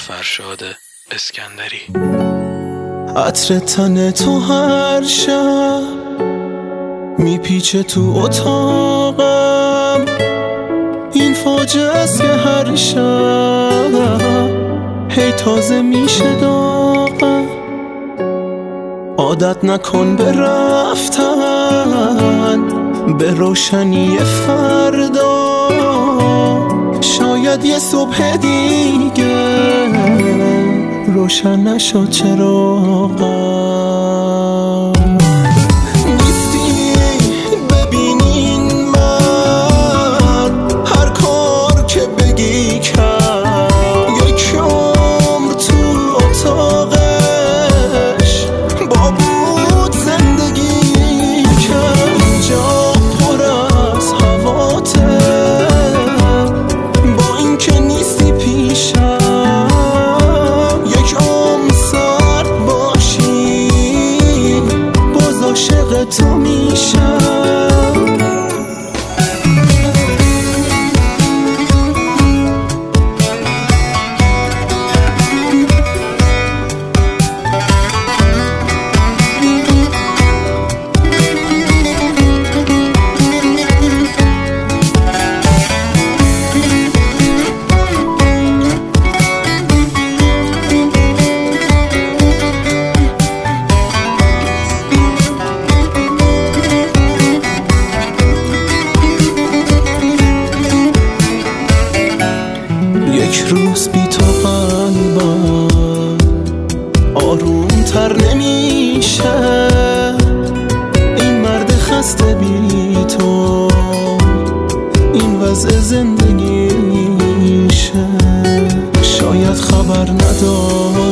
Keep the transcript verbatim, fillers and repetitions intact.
فرشاد اسکندری. عطر تن تو هر شب میپیچه تو اتاقم، این فاجعه است که هر شب هی تازه میشه داغم. عادت نکن به رفتن به روشنی فردا، شاید یه صبح دیگه روشن نشد چراغم. نیستی ببینین من هر کار که بگی کرد، یک عمر تو اتاقش با بود زندگی کرد. اینجا پر از هواته با این که نیستی پیشم، عاشق تو میشم. یک روز بی تو قلبم آروم تر نمیشه، این مرد خسته بی تو این وضع زندگیشه. شاید خبر ندار